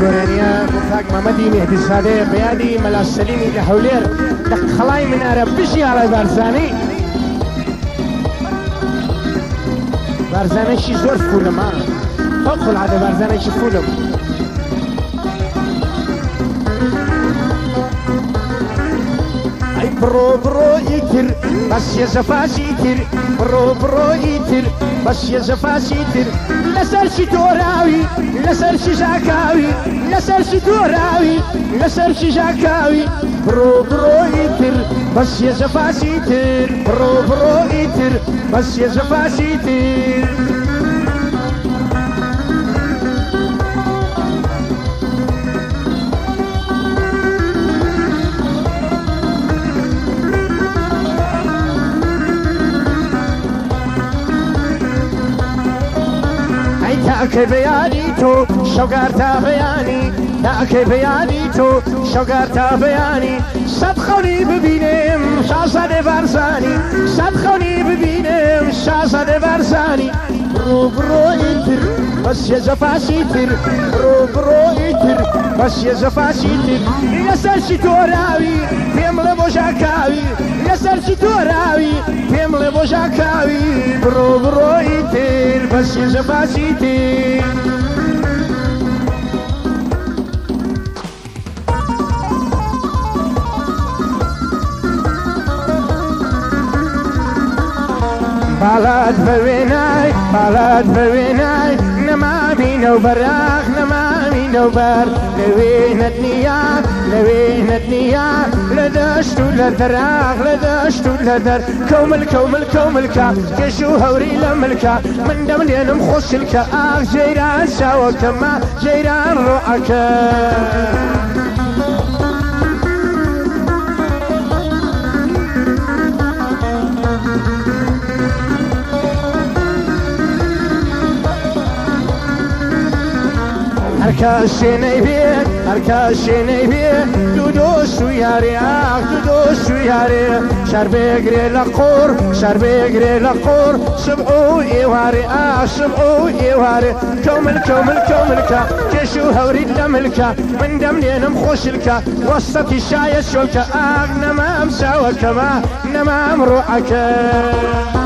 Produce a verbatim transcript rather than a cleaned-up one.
گۆرانیە بۆ کاک مەمەدی مێهدی سادەیە بەیادی مەلا سەلیمی لە هەولێر لە خەڵای منارە بژی ئاڵای بارزانی بارزانێکی زۆر فولمە فەوق العادە بارزانێکی فولم ئەی بڕۆ بڕۆ ئیتر بەس یەزەفاسی تر بڕۆ بڕۆ ئیتر بەس یەزەفاسی تر لەسەرچی تۆراوی لەسەرچی ژاکاوی لەسەرچی تۆراوی لەسەرچی ژاکاوی بڕۆ بڕۆ ئیتر بەس یەزەفاسی تر بڕۆ بڕۆ ئیتر بەس یەزەفاسی تر تاکەی بەیانی تۆ شەوگار تا بەیانی تاکەی بەیانی تۆ شەوگار تا بەیانی سەد خەونی ببینم شازادێ بارزانی سەد خەونی ببینم شازادێ بارزانی بڕۆ بڕۆ ئیتر بەس یەزەفاسی تر بڕۆ بڕۆ ئیتر بەس یەزەفاسی تر لەسەرچی تۆراوی پێم لە بۆ ژاکاوی لەسەرچی تۆراوی پێم لە بۆ ژاکاوی بڕۆ بڕۆ ئیتر بەس یەزەفاسی تر باڵات بەوێنای باڵات بەوێنای نەمامی نەوبەراق نەمامی نەوبەر لەوێنت نییە لەوێنت نییە لە دەشت و لە دەراق لە دەشت و لە دەر کەومل کەومل کەوملکە کێش و هەوری لە ملکە من دەملێنم خۆشلکە ئاغ جەیران چاوەکەمە جەیران ڕۆعەکە هەرکەس شوێنەی بێت هەرکەس شوێنەی بێت دوو دۆست و یارێ ئاغ دوو دۆست و یارێ شەر بێگرێ لە قۆڕ شەر بێگرێ لە قۆڕ سبع و ئێوارێ ئاغ سبع و ئێوارێ کەومل کەومل کەوملکە کێش و هەوریت لە ملکە من دەملێنم خۆشلکە وەستەتی شایە شۆکە ئاغ نەمام چاوەکەمە نەمام ڕۆعەکە